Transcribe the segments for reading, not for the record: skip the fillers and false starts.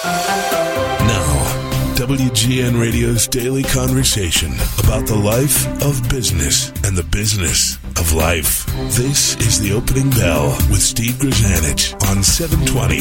Now, WGN Radio's daily conversation about the life of business and the business of life. This is The Opening Bell with Steve Grzanich on 720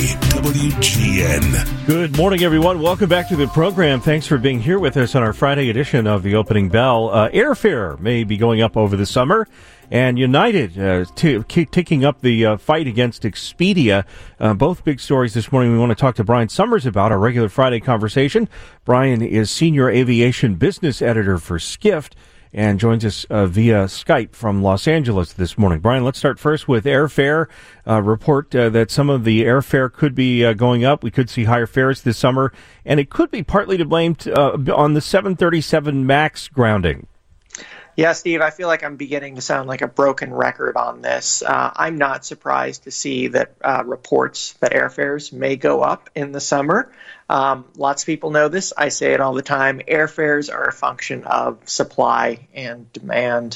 WGN. Good morning, everyone. Welcome back to the program. Thanks for being here with us on our Friday edition of The Opening Bell. Airfare may be going up over the summer, and United taking up the fight against Expedia. Both big stories this morning we want to talk to Brian Summers about, our regular Friday conversation. Brian is Senior Aviation Business Editor for Skift and joins us via Skype from Los Angeles this morning. Brian, let's start first with airfare. Report that some of the airfare could be going up. We could see higher fares this summer, and it could be partly to blame on the 737 MAX grounding. Yeah, Steve, I feel like I'm beginning to sound like a broken record on this. I'm not surprised to see that reports that airfares may go up in the summer. Lots of people know this. I say it all the time. Airfares are a function of supply and demand.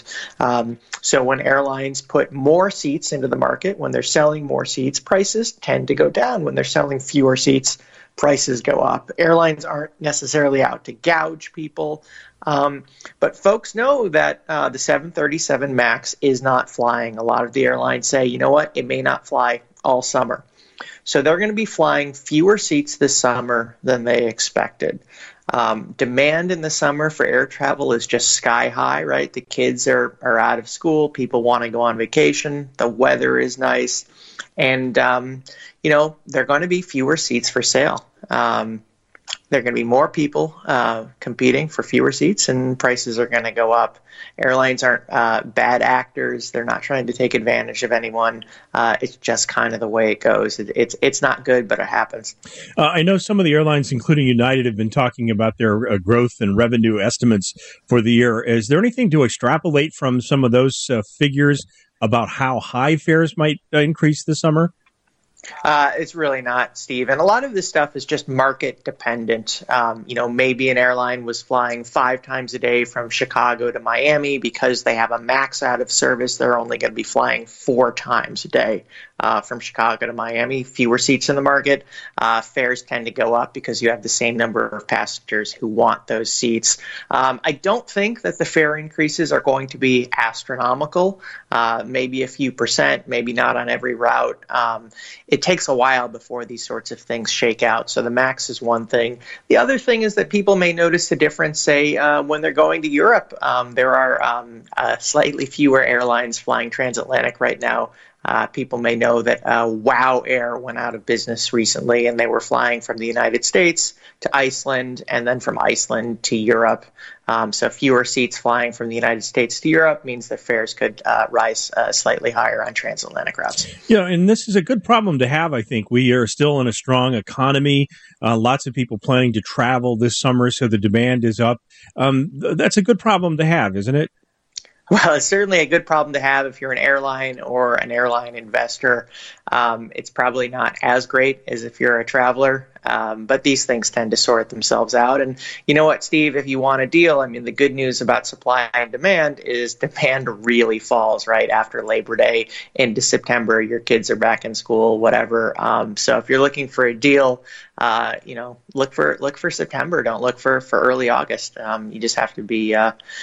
So when airlines put more seats into the market, when they're selling more seats, prices tend to go down. When they're selling fewer seats, prices go up. Airlines aren't necessarily out to gouge people. But folks know that the 737 MAX is not flying. A lot of the airlines say, you know what, it may not fly all summer. So they're going to be flying fewer seats this summer than they expected. Demand in the summer for air travel is just sky high, right? The kids are out of school. People want to go on vacation. The weather is nice. And, there are going to be fewer seats for sale. There are going to be more people competing for fewer seats, and prices are going to go up. Airlines aren't bad actors. They're not trying to take advantage of anyone. It's just kind of the way it goes. It's not good, but it happens. I know some of the airlines, including United, have been talking about their growth and revenue estimates for the year. Is there anything to extrapolate from some of those figures about how high fares might increase this summer? It's really not, Steve. And a lot of this stuff is just market dependent. Maybe an airline was flying 5 times a day from Chicago to Miami. Because they have a MAX out of service, they're only going to be flying 4 times a day from Chicago to Miami. Fewer seats in the market. Fares tend to go up because you have the same number of passengers who want those seats. I don't think that the fare increases are going to be astronomical. Maybe a few percent, maybe not on every route. It takes a while before these sorts of things shake out. So the MAX is one thing. The other thing is that people may notice the difference, say, when they're going to Europe. There are slightly fewer airlines flying transatlantic right now. People may know that WOW Air went out of business recently, and they were flying from the United States to Iceland and then from Iceland to Europe. So fewer seats flying from the United States to Europe means that fares could rise slightly higher on transatlantic routes. Yeah, and this is a good problem to have, I think. We are still in a strong economy. Lots of people planning to travel this summer, so the demand is up. That's a good problem to have, isn't it? Well, it's certainly a good problem to have if you're an airline or an airline investor. It's probably not as great as if you're a traveler, but these things tend to sort themselves out. And you know what, Steve, if you want a deal, the good news about supply and demand is demand really falls right after Labor Day into September. Your kids are back in school, whatever. So if you're looking for a deal, look for September. Don't look for early August. You just have to be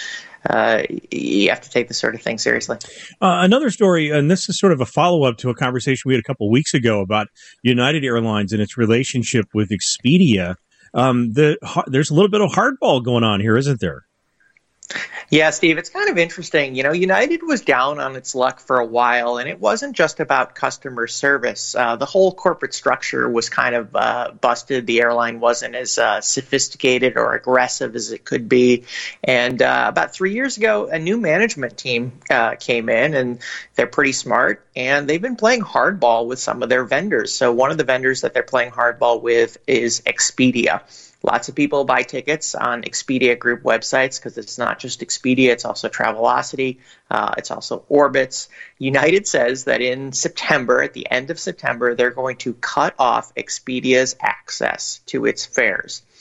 you have to take this sort of thing seriously. Another story, and this is sort of a follow-up to a conversation we had a couple of weeks ago about United Airlines and its relationship with Expedia. There's a little bit of hardball going on here, isn't there? Yeah, Steve, it's kind of interesting. United was down on its luck for a while, and it wasn't just about customer service. The whole corporate structure was kind of busted. The airline wasn't as sophisticated or aggressive as it could be. And about 3 years ago, a new management team came in, and they're pretty smart, and they've been playing hardball with some of their vendors. So one of the vendors that they're playing hardball with is Expedia. Lots of people buy tickets on Expedia Group websites because it's not just Expedia, it's also Travelocity, it's also Orbitz. United says that in September, at the end of September, they're going to cut off Expedia's access to its fares.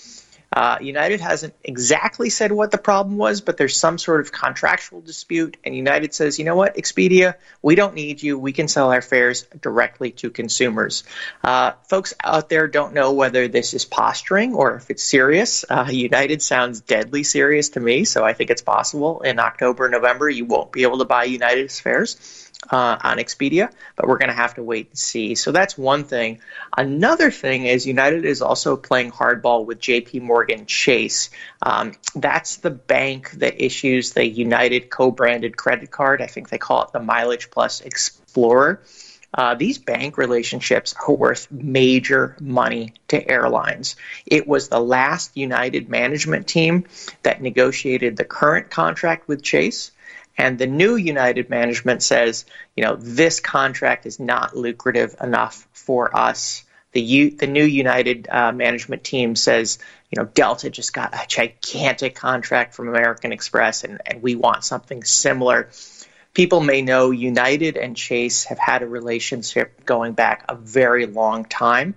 United hasn't exactly said what the problem was, but there's some sort of contractual dispute, and United says, you know what, Expedia, we don't need you. We can sell our fares directly to consumers. Folks out there don't know whether this is posturing or if it's serious. United sounds deadly serious to me, so I think it's possible in October, November, you won't be able to buy United's fares on Expedia, but we're going to have to wait and see. So that's one thing. Another thing is United is also playing hardball with JP Morgan Chase. That's the bank that issues the United co-branded credit card. I think they call it the Mileage Plus Explorer. These bank relationships are worth major money to airlines. It was the last United management team that negotiated the current contract with Chase. And the new United management says, this contract is not lucrative enough for us. The new United management team says, Delta just got a gigantic contract from American Express, and we want something similar. People may know United and Chase have had a relationship going back a very long time.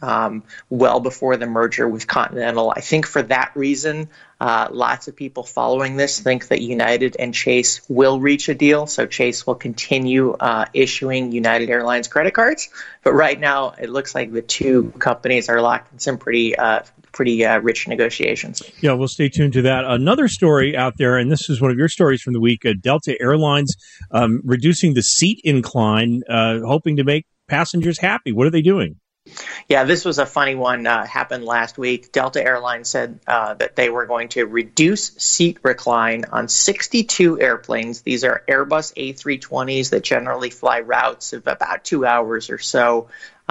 Well before the merger with Continental. I think for that reason, lots of people following this think that United and Chase will reach a deal. So Chase will continue issuing United Airlines credit cards. But right now, it looks like the two companies are locked in some pretty rich negotiations. Yeah, we'll stay tuned to that. Another story out there, and this is one of your stories from the week, Delta Airlines reducing the seat incline, hoping to make passengers happy. What are they doing? Yeah, this was a funny one. Happened last week. Delta Airlines said that they were going to reduce seat recline on 62 airplanes. These are Airbus A320s that generally fly routes of about 2 hours or so.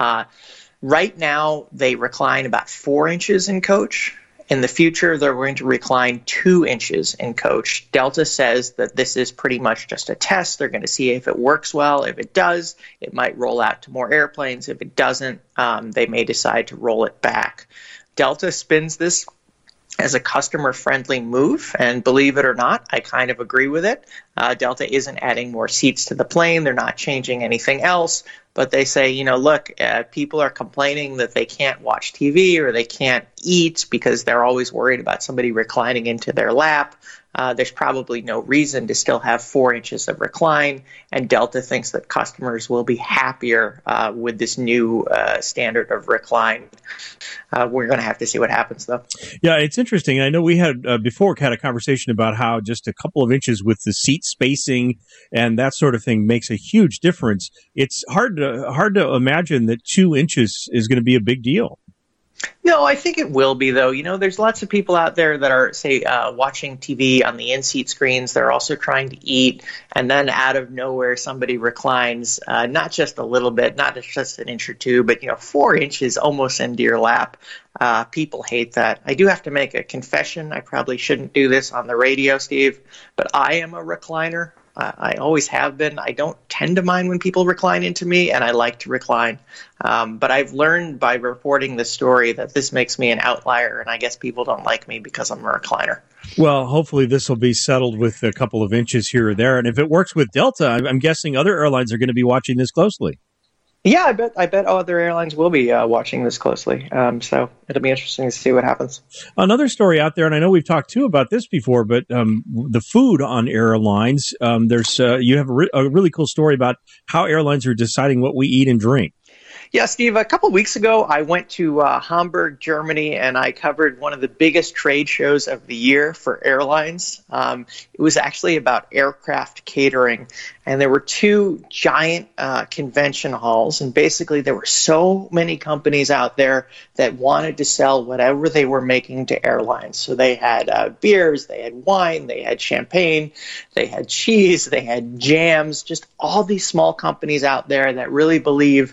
Right now, they recline about 4 inches in coach. In the future, they're going to recline 2 inches in coach. Delta says that this is pretty much just a test. They're going to see if it works well. If it does, it might roll out to more airplanes. If it doesn't, they may decide to roll it back. Delta spins this as a customer-friendly move, and believe it or not, I kind of agree with it. Delta isn't adding more seats to the plane. They're not changing anything else. But they say, look, people are complaining that they can't watch TV or they can't eat because they're always worried about somebody reclining into their lap. There's probably no reason to still have 4 inches of recline, and Delta thinks that customers will be happier with this new standard of recline. We're going to have to see what happens, though. Yeah, it's interesting. I know we had before had a conversation about how just a couple of inches with the seat spacing and that sort of thing makes a huge difference. It's hard to imagine that 2 inches is going to be a big deal. No, I think it will be, though. There's lots of people out there that are, say, watching TV on the in-seat screens. They're also trying to eat, and then out of nowhere, somebody reclines, not just a little bit, not just an inch or two, but, 4 inches almost into your lap. People hate that. I do have to make a confession. I probably shouldn't do this on the radio, Steve, but I am a recliner. I always have been. I don't tend to mind when people recline into me, and I like to recline. But I've learned by reporting this story that this makes me an outlier, and I guess people don't like me because I'm a recliner. Well, hopefully this will be settled with a couple of inches here or there. And if it works with Delta, I'm guessing other airlines are going to be watching this closely. Yeah, I bet other airlines will be watching this closely. So it'll be interesting to see what happens. Another story out there, and I know we've talked too about this before, but the food on airlines. There's you have a really cool story about how airlines are deciding what we eat and drink. Yeah, Steve, a couple of weeks ago, I went to Hamburg, Germany, and I covered one of the biggest trade shows of the year for airlines. It was actually about aircraft catering, and there were 2 giant convention halls, and basically there were so many companies out there that wanted to sell whatever they were making to airlines. So they had beers, they had wine, they had champagne, they had cheese, they had jams, just all these small companies out there that really believe,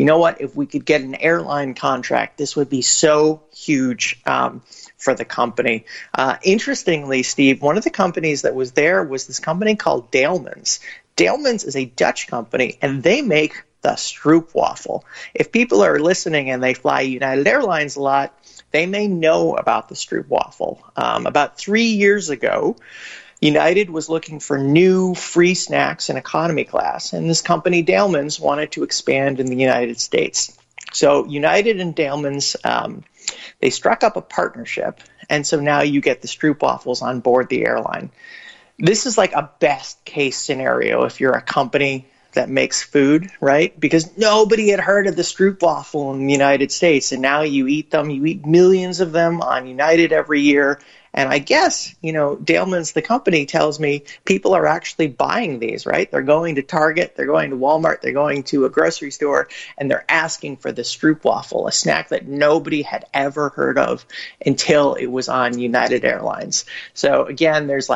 if we could get an airline contract, this would be so huge for the company. Interestingly, Steve, one of the companies that was there was this company called Dalemans. Dalemans is a Dutch company, and they make the stroopwafel. If people are listening and they fly United Airlines a lot, they may know about the stroopwafel. About 3 years ago, United was looking for new free snacks in economy class, and this company, Dalemans, wanted to expand in the United States. So United and Dalemans, they struck up a partnership, And so now you get the stroopwafels on board the airline. This is like a best case scenario if you're a company that makes food, right? Because nobody had heard of the stroopwafel in the United States, and now you eat them. You eat millions of them on United every year. And I guess, Dahlman's, the company, tells me people are actually buying these, right? They're going to Target, they're going to Walmart, they're going to a grocery store, and they're asking for the stroopwafel, a snack that nobody had ever heard of until it was on United Airlines. So again, there's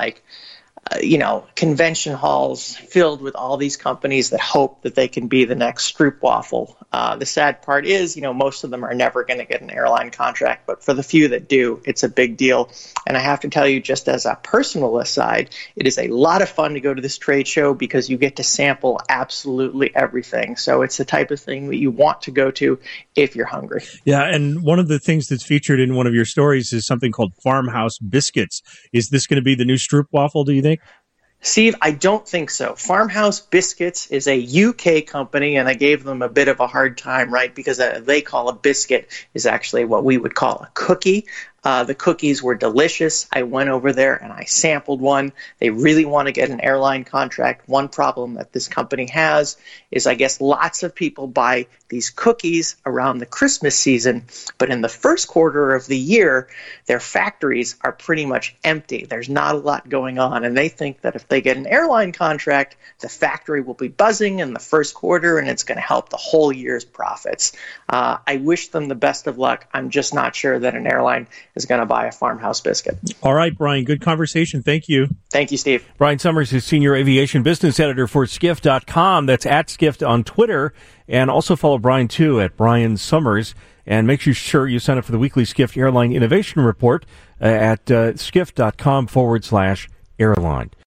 convention halls filled with all these companies that hope that they can be the next stroopwafel. The sad part is, most of them are never going to get an airline contract, but for the few that do, it's a big deal. And I have to tell you, just as a personal aside, it is a lot of fun to go to this trade show because you get to sample absolutely everything. So it's the type of thing that you want to go to if you're hungry. Yeah, and one of the things that's featured in one of your stories is something called Farmhouse Biscuits. Is this going to be the new stroopwafel, do you think? Steve, I don't think so. Farmhouse Biscuits is a UK company, and I gave them a bit of a hard time, right? Because they call a biscuit is actually what we would call a cookie. The cookies were delicious. I went over there and I sampled one. They really want to get an airline contract. One problem that this company has is I guess lots of people buy these cookies around the Christmas season, but in the first quarter of the year, their factories are pretty much empty. There's not a lot going on, and they think that if they get an airline contract, the factory will be buzzing in the first quarter, and it's going to help the whole year's profits. I wish them the best of luck. I'm just not sure that an airline is going to buy a Farmhouse Biscuit. All right, Brian, good conversation. Thank you. Thank you, Steve. Brian Summers is Senior Aviation Business Editor for Skift.com. That's at Skift on Twitter. And also follow Brian, too, at Brian Summers. And make sure you sign up for the weekly Skift Airline Innovation Report at skift.com/airline.